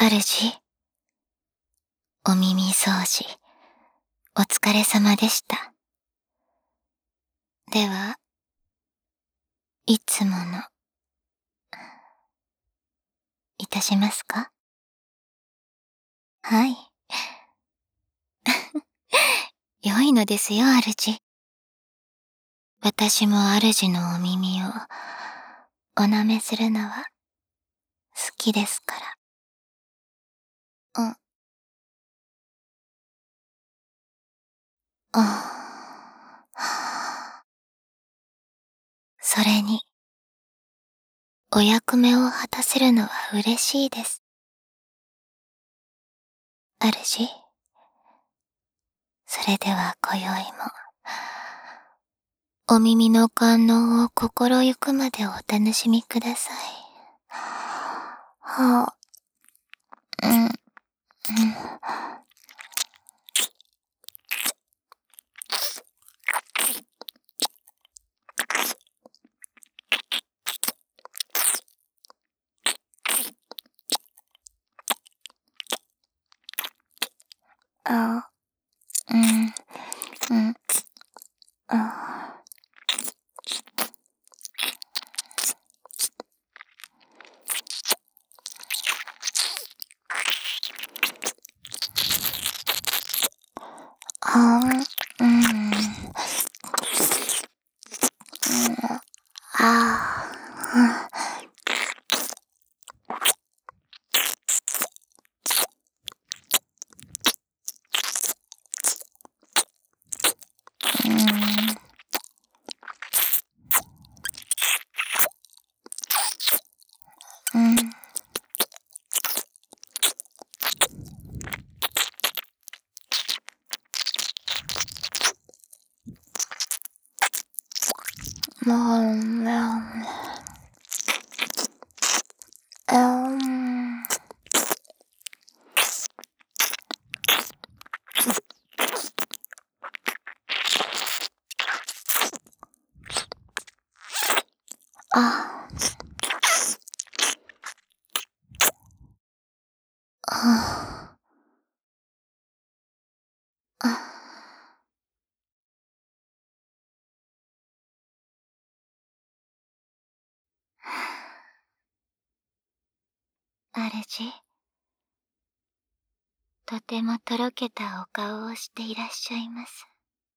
主、お耳掃除、お疲れ様でした。では、いつもの、いたしますか？はい。良いのですよ、主。私も主のお耳を、お舐めするのは、好きですから。それに、お役目を果たせるのは嬉しいです。主、それでは今宵も、お耳の感能を心ゆくまでお楽しみください。主、とてもとろけたお顔をしていらっしゃいます。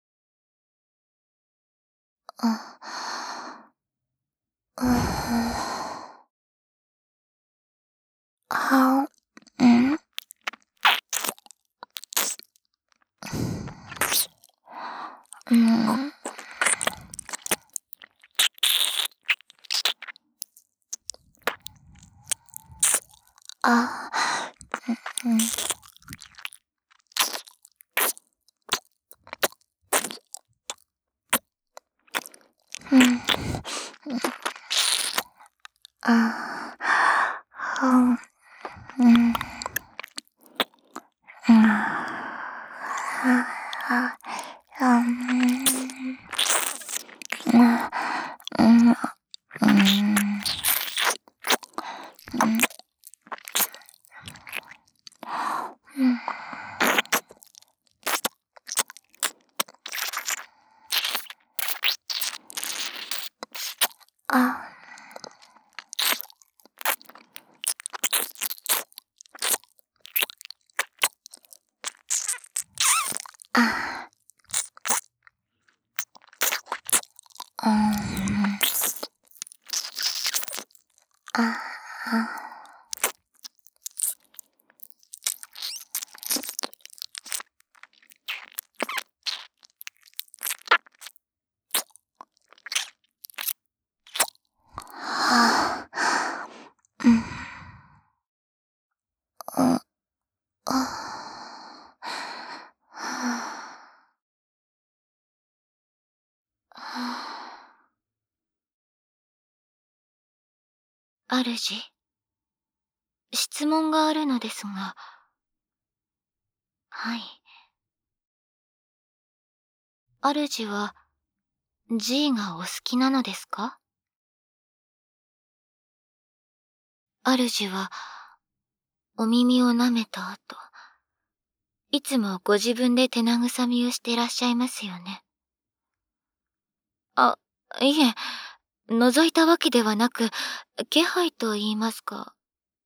主、質問があるのですが。はい。主は、G がお好きなのですか？主は、 お耳を舐めた後、いつもご自分で手慰みをしていらっしゃいますよね。あ、いえ、覗いたわけではなく、気配と言いますか、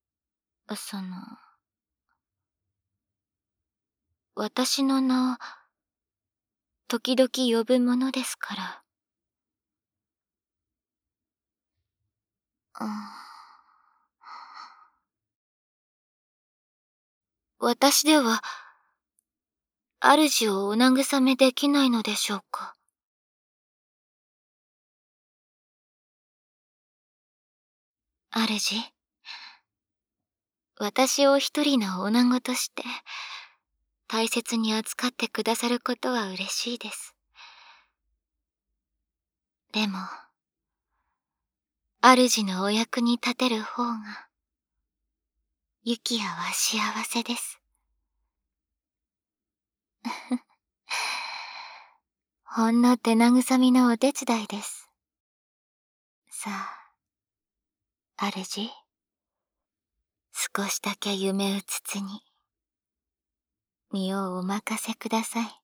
私の名を、時々呼ぶものですから。私では、主をお慰めできないのでしょうか。主、私を一人の女子として、大切に扱ってくださることは嬉しいです。でも、主のお役に立てる方が、ユキヤは幸せです。ほんの手慰みのお手伝いです。さあ、主、少しだけ夢うつつに、身をお任せください。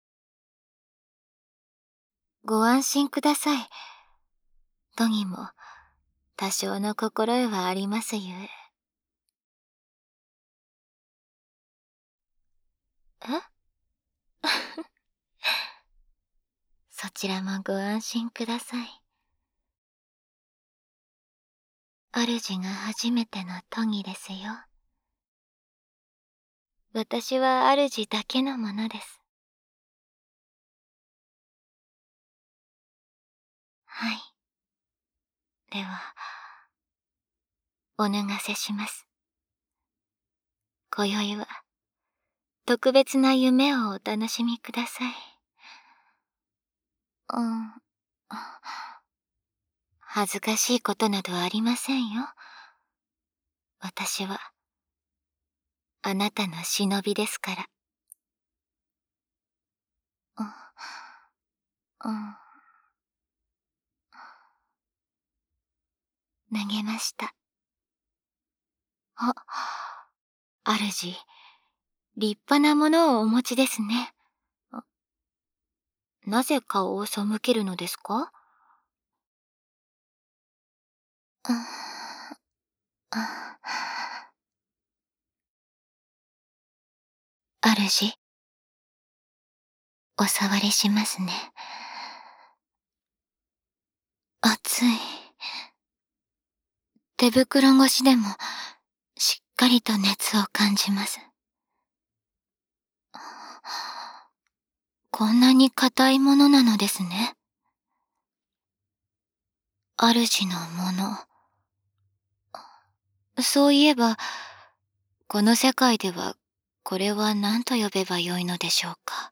ご安心ください。とにも、多少の心得はありますゆえ。えそちらもご安心ください。主が初めての都議ですよ。私は主だけのものです。はい。では、お脱がせします。今宵は、特別な夢をお楽しみください。うん。恥ずかしいことなどありませんよ。私は、あなたの忍びですから。うん。脱げました。あ、主、立派なものをお持ちですね。なぜ顔を背けるのですか？主、お触りしますね。熱い。手袋越しでも、しっかりと熱を感じます。こんなに硬いものなのですね。主のもの。そういえば、この世界では、これは何と呼べばよいのでしょうか。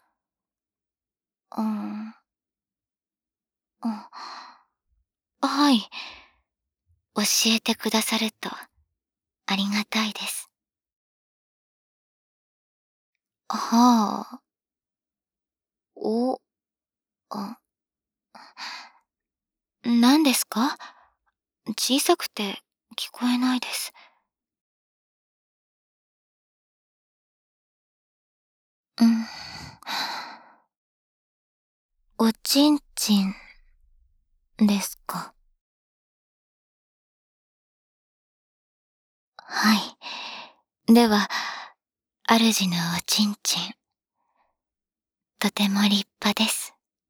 はい。教えてくださると、ありがたいです。はあ。お、あ、何ですか？小さくて聞こえないです。うん。おちんちんですか？はい。では、主のおちんちん、とても立派です。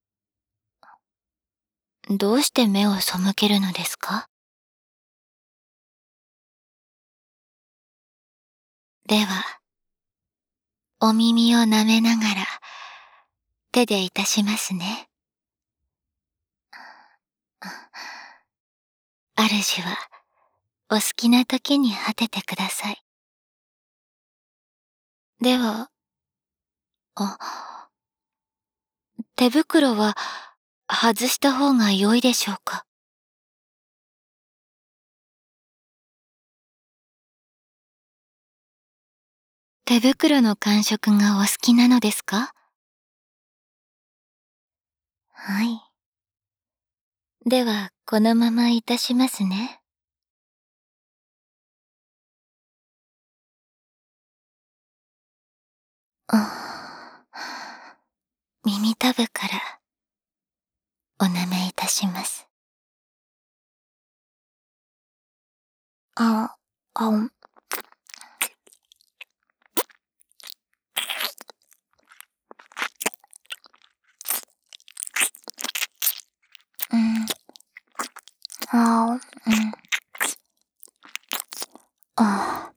どうして目を背けるのですか？では、お耳を舐めながら、手でいたしますね。主は、お好きな時に果ててください。では、あ、手袋は外した方が良いでしょうか？手袋の感触がお好きなのですか？はい。では、このままいたしますね。 耳たぶからお舐めいたします。あ、あ、うん、あ、うん、あ、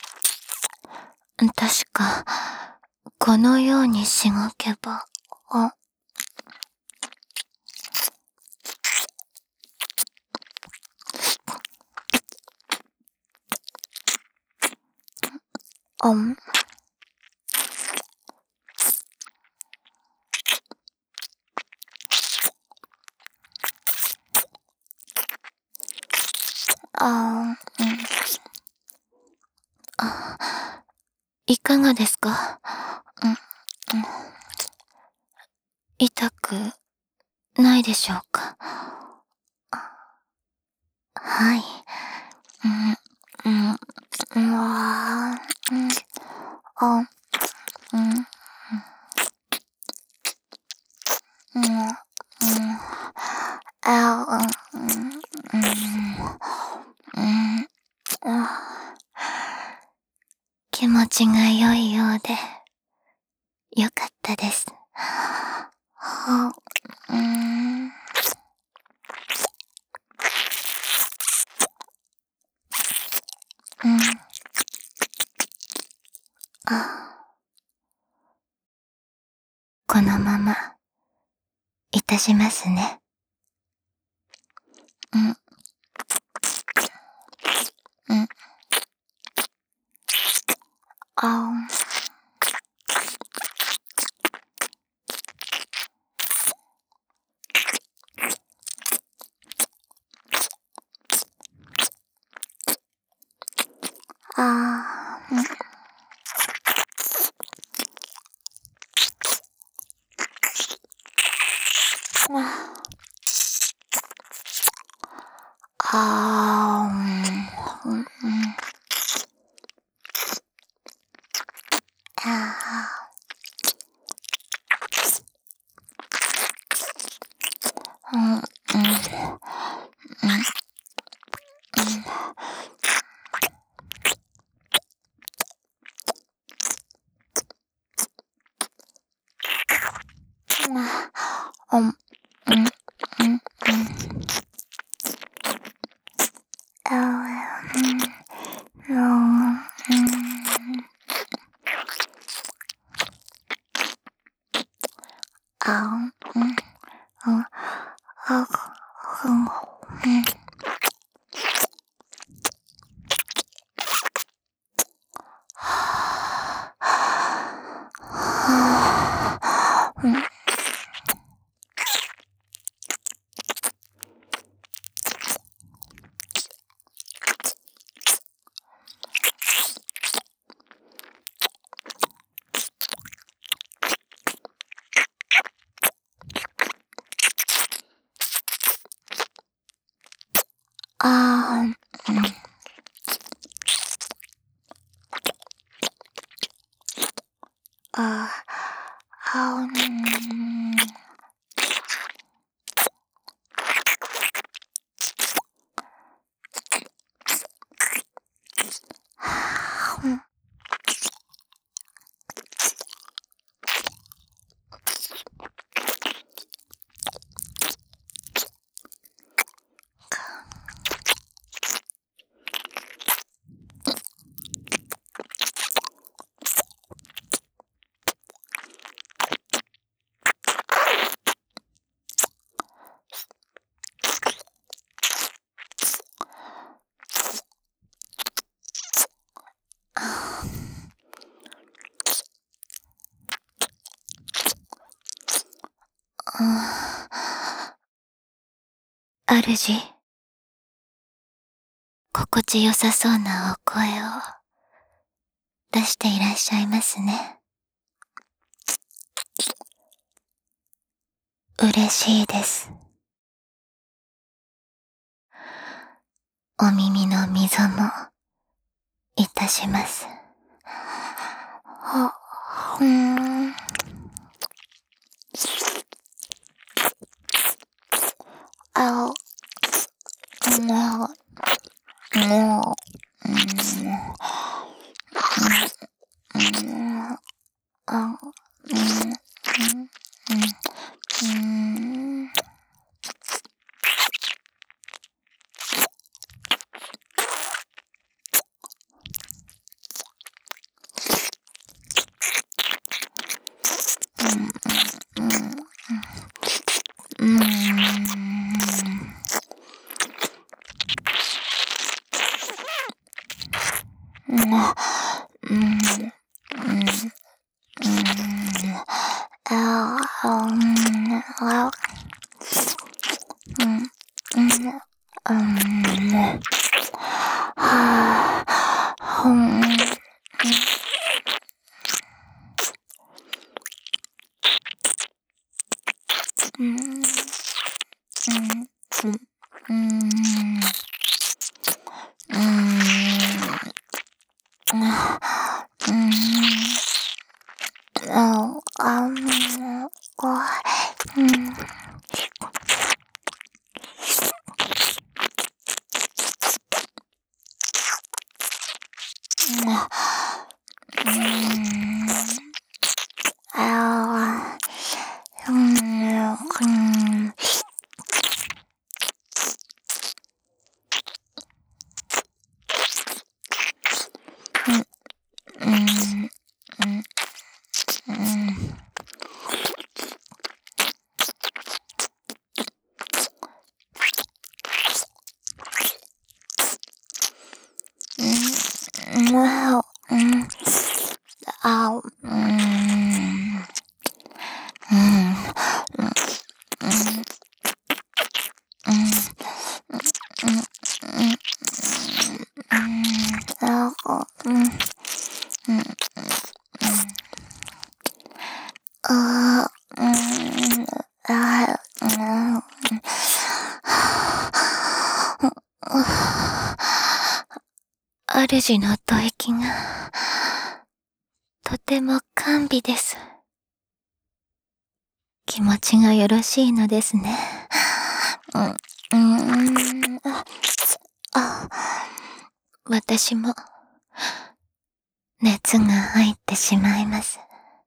確か、このようにしごけば、ん、うん、いかがですか？うん、うん、痛くないでしょうか？はい。うん、うん、うわー、うん、うん、うん、うん、うん、うん、うん、気持ちが良いようで、よかったです。うん、うん、このまま、いたしますね。うん、うん、あうん、うん、うん、うん、うん、うん、うん、主、心地よさそうなお声を出していらっしゃいますね。嬉しいです。お耳の溝もいたします。 主の吐息がとても甘美です。気持ちがよろしいのですね。私も熱が入ってしまいます。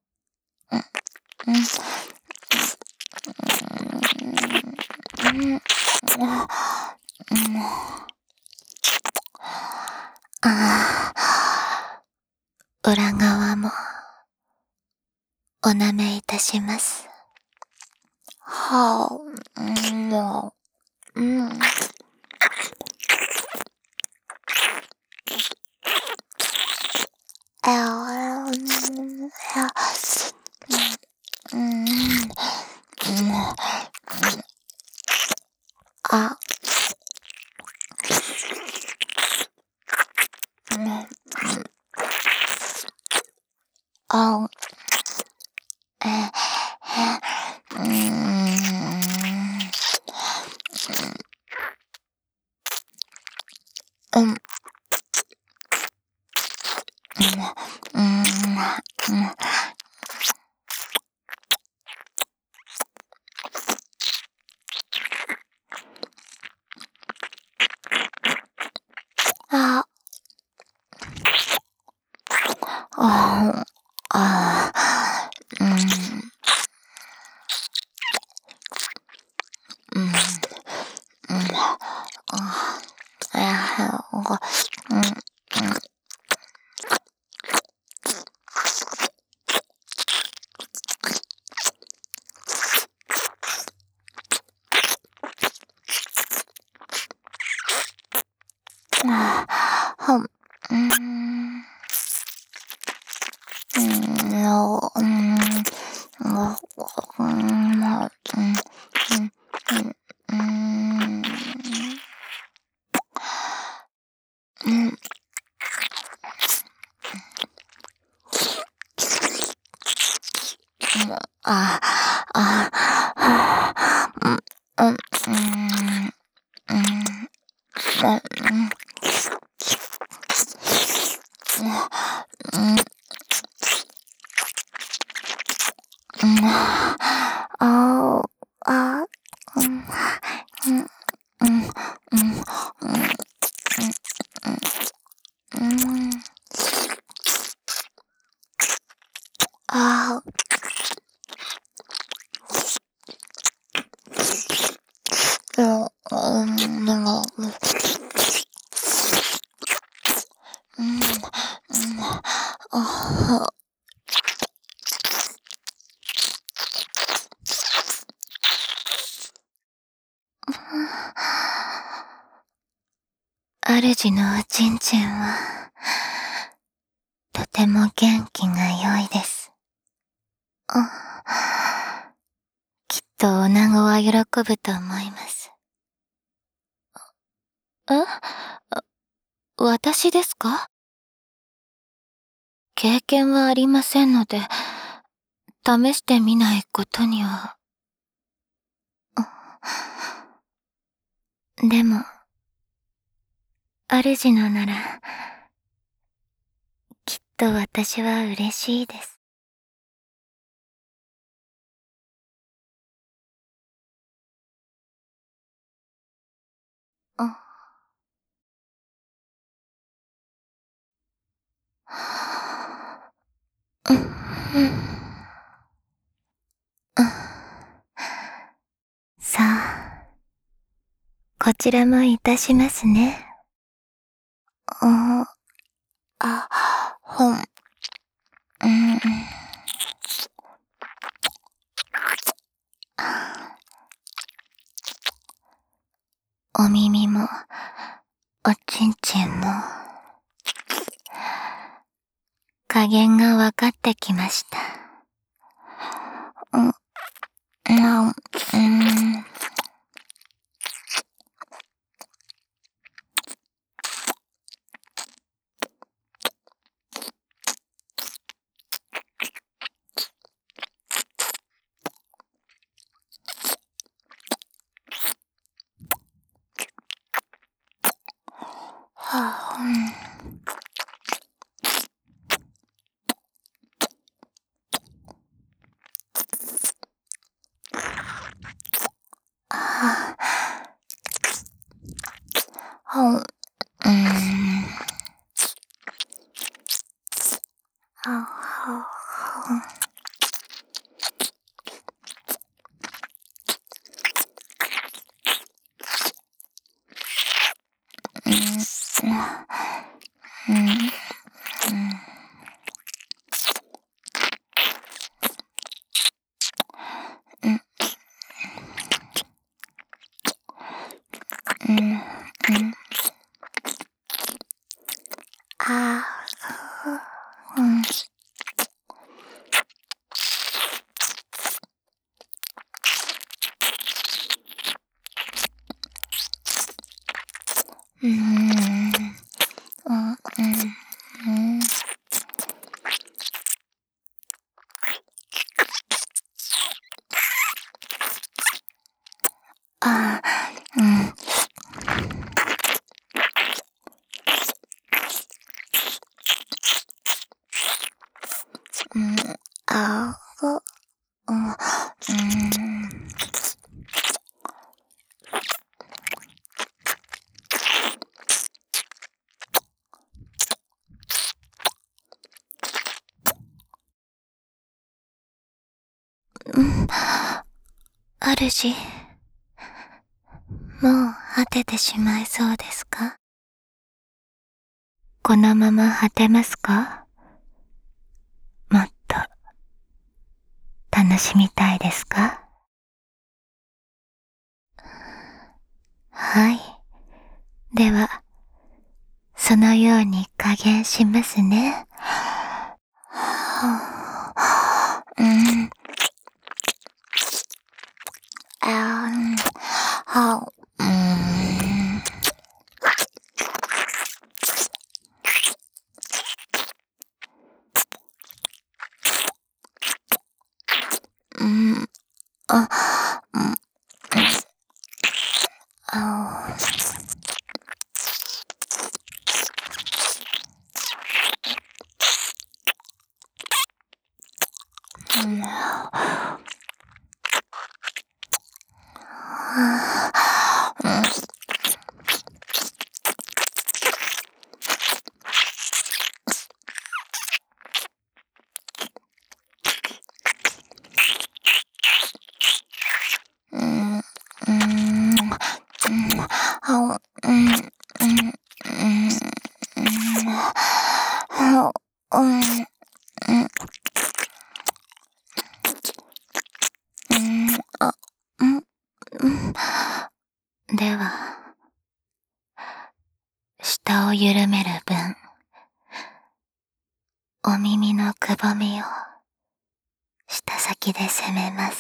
裏側もお舐めいたします。 ああ、うん、うん、うん、うん、うん、うん、ああ、主のおちんちんは、とても元気が良いです。きっと女子は喜ぶと思います。私ですか？経験はありませんので、試してみないことには。でも、主のなら、きっと私は嬉しいです。さあ、こちらもいたしますね。ほん、お耳も、おちんちんも、加減が分かってきました。主、もう果ててしまいそうですか？このまま果てますか？もっと楽しみたいですか？はい。では、そのように加減しますね。 では、舌を緩める分、お耳のくぼみを舌先で攻めます。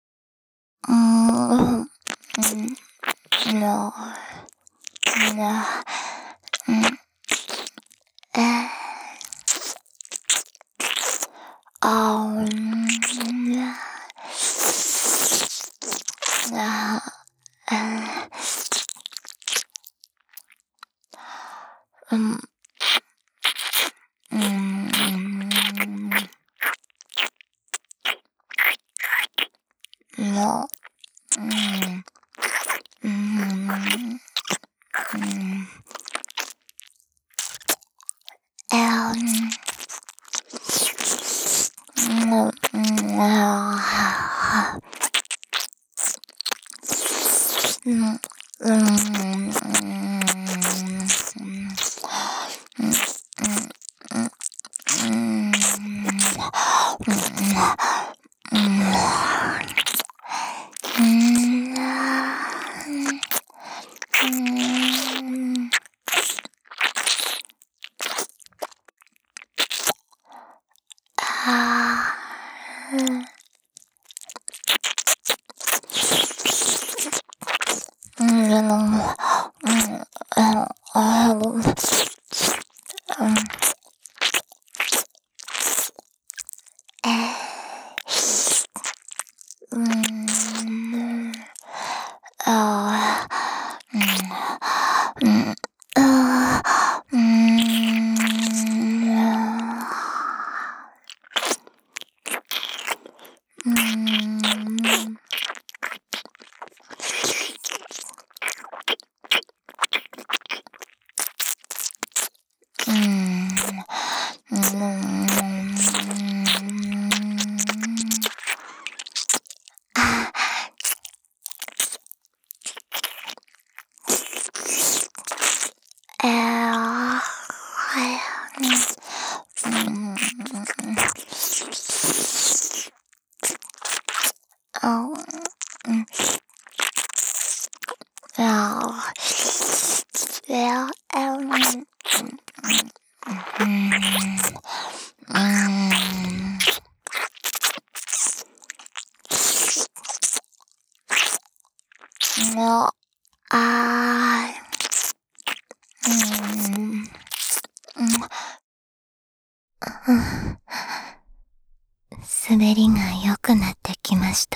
滑りが良くなってきました。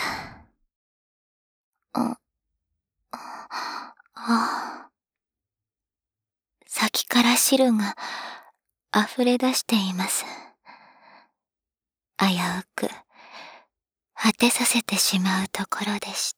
先から汁が溢れ出しています。危うく果てさせてしまうところでした。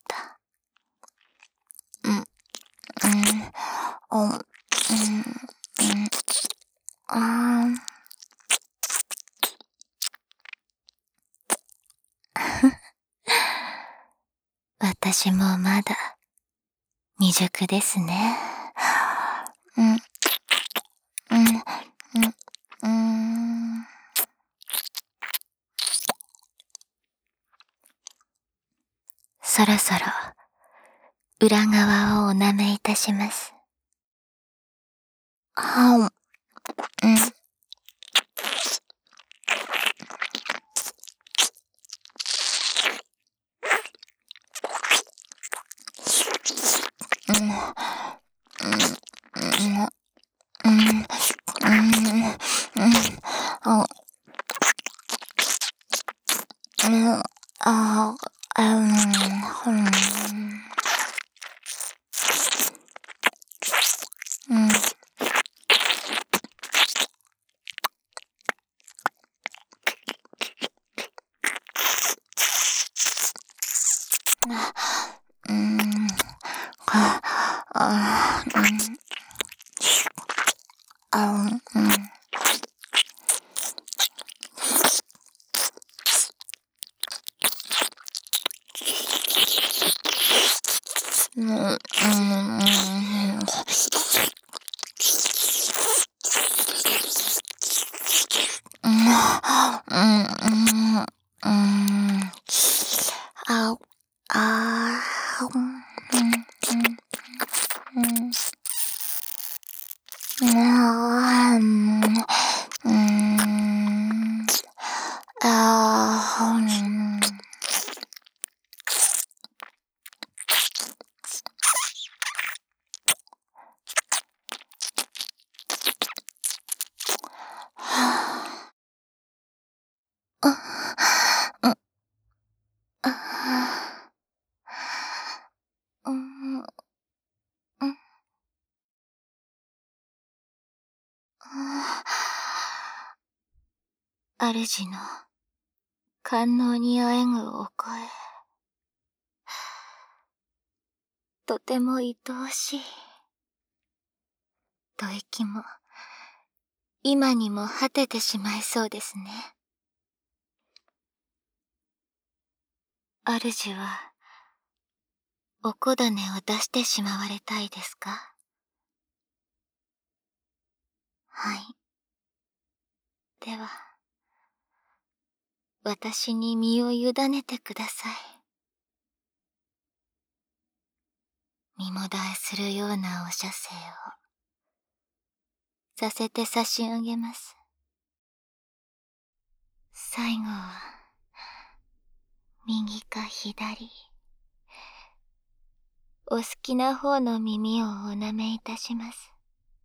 私もまだ未熟ですね。そろそろ裏側をお舐めいたします。 主の官能にあえぐお声、とても愛おしい。吐息も今にも果ててしまいそうですね。主はおこだねを出してしまわれたいですか？はい。では、私に身を委ねてください。身もだえするようなお射精をさせて差し上げます。最後は、右か左、お好きな方の耳をお舐めいたします。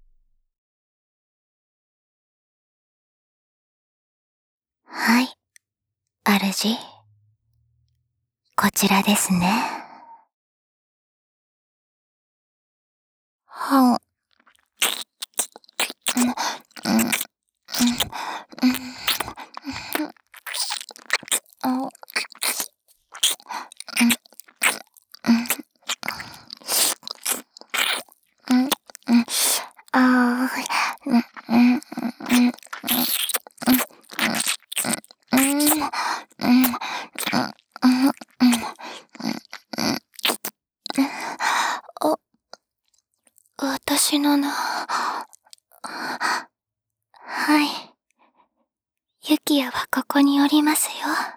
はい、主。こちらですね。私の名。はい。ユキヤはここにおりますよ。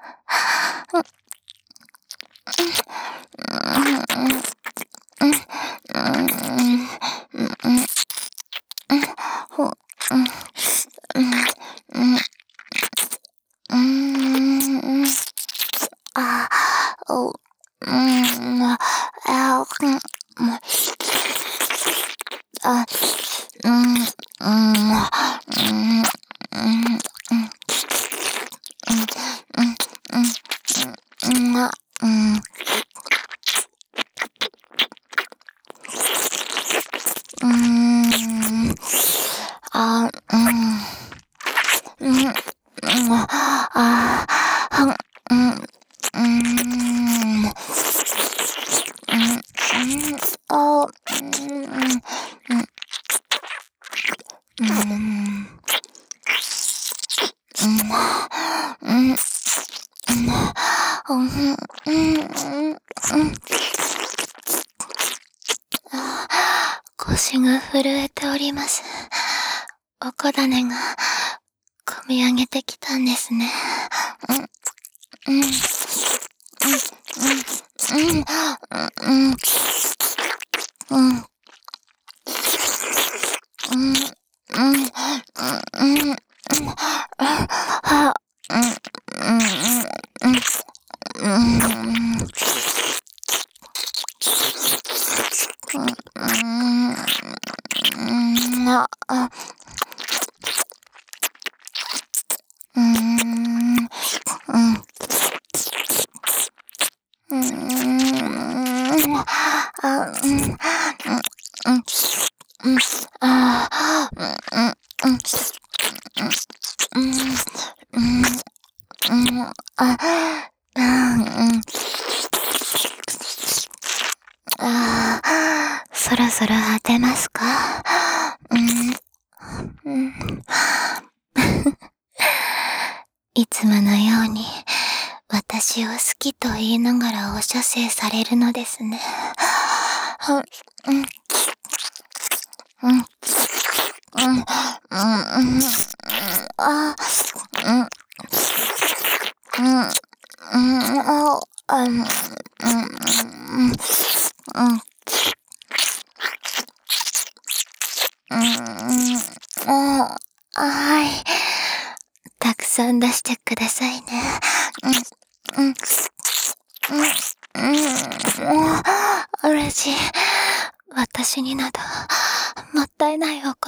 腰が震えております。おこだねがこみ上げてきたんですね。そろそろ果てますか？ いつものように私を好きと言いながらお射精されるのですね。はい。たくさん出してくださいね。主、私になど、もったいないお言葉。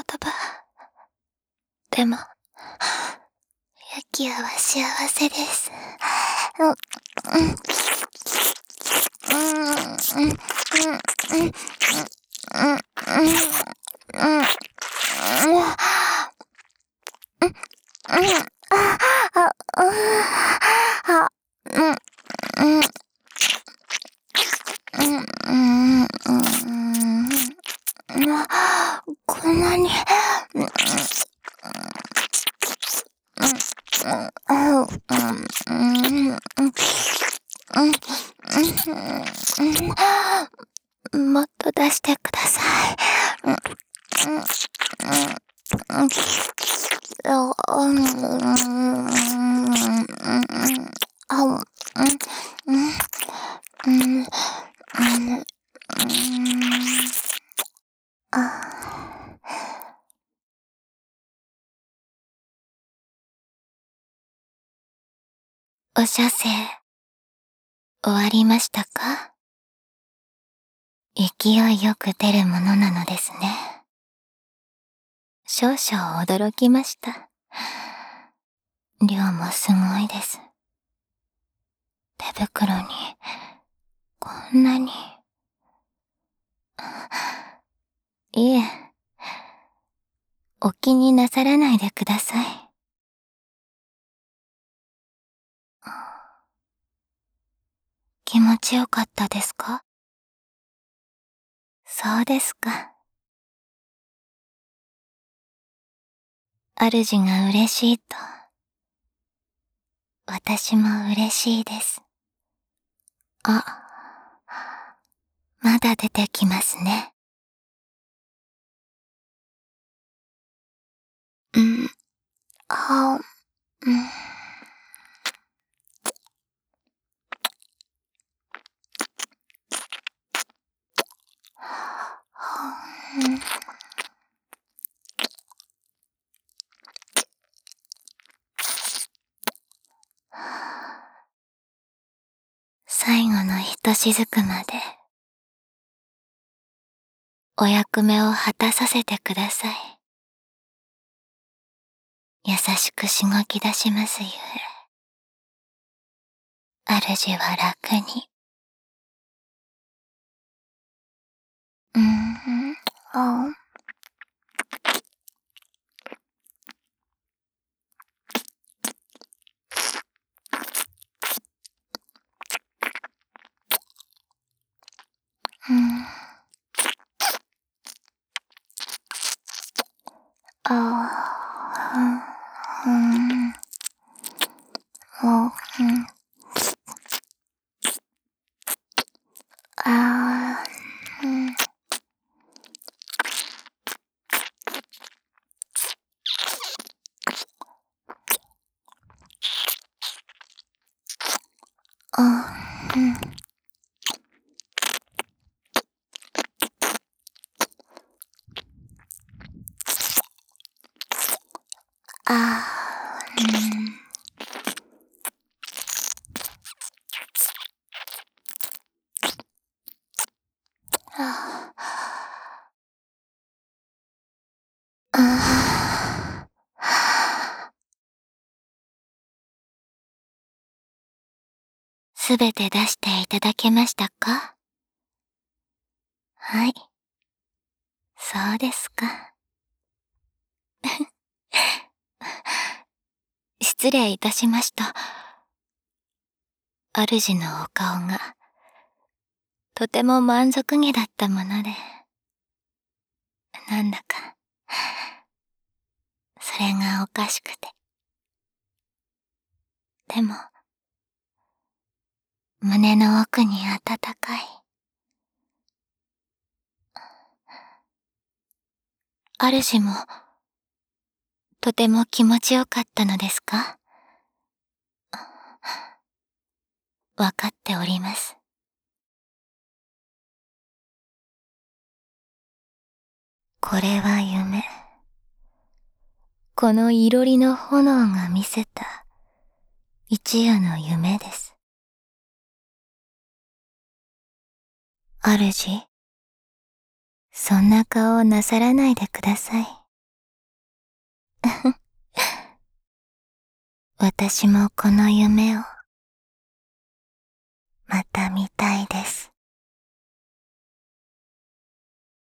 でも、ユキアは幸せです。こんなに。もっと出してください。お射精、終わりましたか？勢いよく出るものなのですね。少々驚きました。量もすごいです。手袋に、こんなに。いえ、お気になさらないでください。気持ちよかったですか？そうですか。主が嬉しいと、私も嬉しいです。あ、まだ出てきますね。最後のひとしずくまで、お役目を果たさせてください。優しくしごき出しますゆえ、主は楽に。すべて出していただけましたか？はい。そうですか。失礼いたしました。主のお顔が、とても満足げだったもので、なんだか、 れがおかしくて。でも、胸の奥に温かい。主も、とても気持ちよかったのですか？わかっております。これは夢。このいろりの炎が見せた一夜の夢です。主、そんな顔をなさらないでください。私もこの夢を